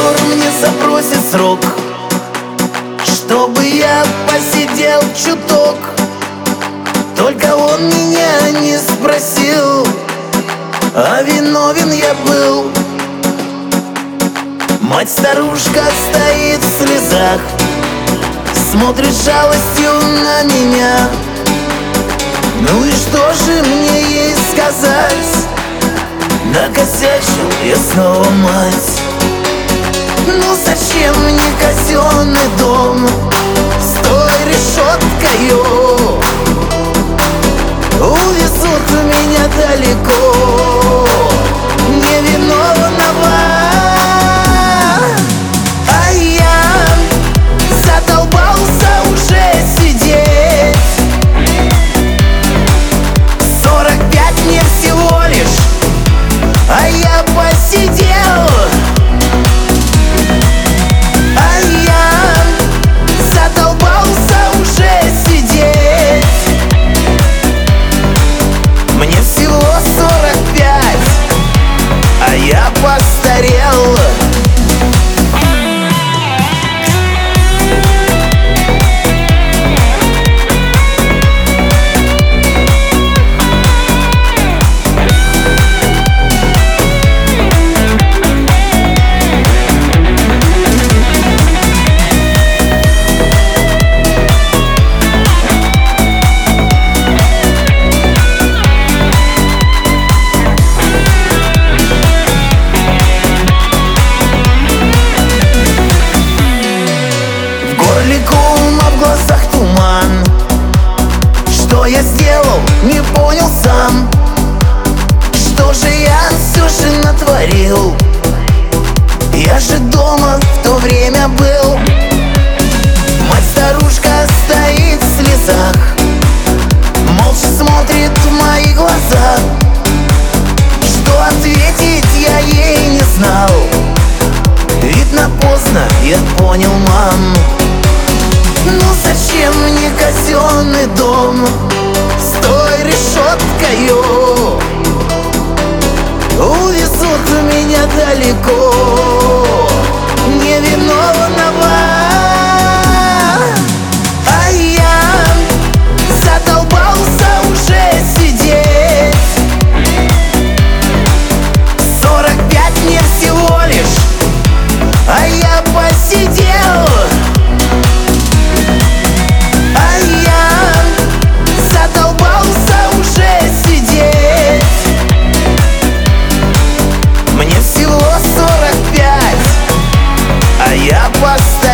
прокурор мне запросит срок, чтобы я посидел чуток. Только он меня не спросил, а виновен я был. Мать-старушка стоит в слезах, смотрит с жалостью на меня. Ну и что же мне ей сказать? Накосячил я снова, мать. Ну зачем мне казенный дом с той решеткою? Увезут меня далеко невиновного. А я задолбался уже сидеть. 45 мне всего лишь, а я посидел. А я задолбался уже сидеть. Мне всего 45, а я постарел. А в глазах туман. Что я сделал, не понял сам. Что же я все же натворил? Я же дома в то время был. Мать-старушка стоит в слезах, молча смотрит в мои глаза. Что ответить я ей не знал. Видно, поздно я понял, мам. Ну зачем мне казенный дом с той решеткою? Увезут меня далеко невиновного. А я задолбался уже сидеть. 45 мне всего лишь, а я посидел. Мне всего 45, а я постарел.